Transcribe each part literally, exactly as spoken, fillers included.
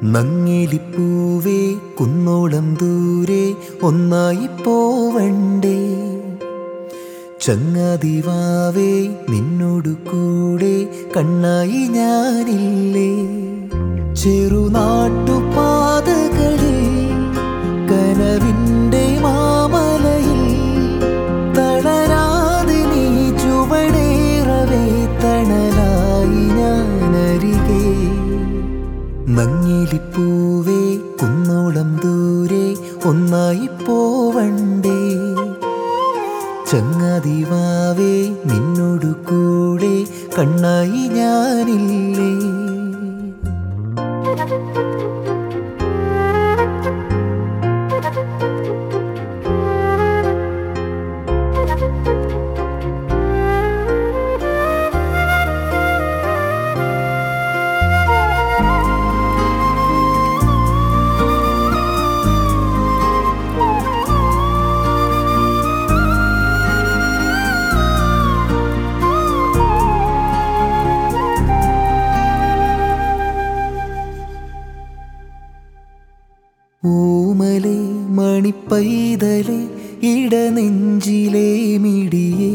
നങ്ങിലിപ്പൂവേ കുന്നോളം ദൂരെ ഒന്നായി പോവണ്ടേ, ചങ്ങാതിവാവേ നിന്നോടു കൂടെ കണ്ണായി ഞാനില്ലേ. ചെറുനാട്ടുപാതകളിൽ കനവിൻ്റെ മാമലയിൽ തളരാതെ നീ ചുവടേറവേ തണലായി ഞാനരികെ. നങ്ങിലിപ്പൂവേ കുന്നോളം ദൂരെ ഒന്നായി പോവണ്ടേ, ചങ്ങാതിവാവേ നിന്നോടു കൂടെ കണ്ണായി ഞാനില്ലേ. ഊമലെ മണിപ്പൈതലെ ഇടനെഞ്ചിലെ മിടിയേ,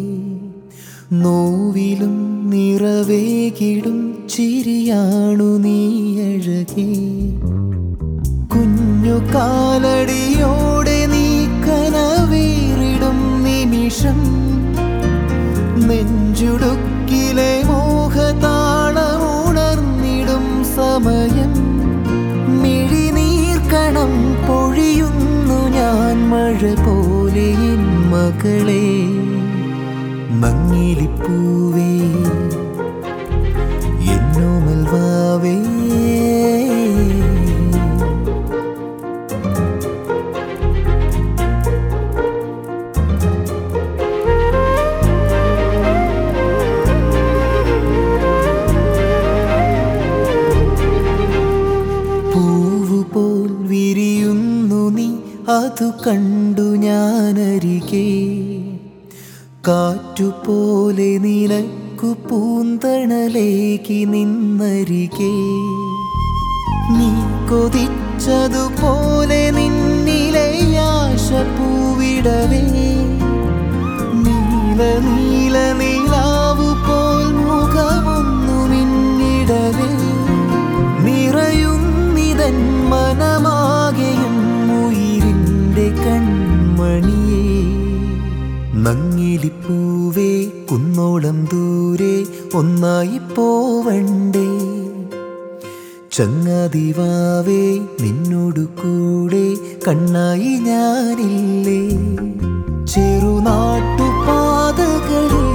നോവിലും നിറവേകിടും ചിരിയാണു നീ അഴകേ. കുഞ്ഞു കാലടിയോടെ നീ കനവേറിടും നിമിഷം, നെഞ്ചുടുക്കിലെ മോഹതാളമുണർന്നിടും സമയം. മിഴിനീർക്കണം പൊഴിയുന്നു ഞാൻ മഴ പോലെ എൻ മകളെ. നങ്ങിലിപ്പൂവേ എന്നോമൽ വാവേ, പൂവുപോൽ വിരിയുന്നു നീ അതു കണ്ടു ഞാനരികെ. കാറ്റുപോലെ നിനക്കു പൂന്തണലേകി നിന്നരികെ. നീ കൊതിച്ചതുപോലെ നിന്നിലെ ആശ പൂവിടവേ, നീല നീല നീലാവു പോൽ മുഖമൊന്നു മിന്നിടവേ. നിറയുന്നിതൻ മനമാകെയും ഉയിരിൻ്റെ കൺമണിയേ. നങ്ങിലിപ്പൂവേ കുന്നോളം ദൂരെ ഒന്നായി പോവണ്ടേ, ചങ്ങാതിവാവേ നിന്നോടു കൂടെ കണ്ണായി ഞാനില്ലേ. ചെറുനാട്ടുപാതകളിൽ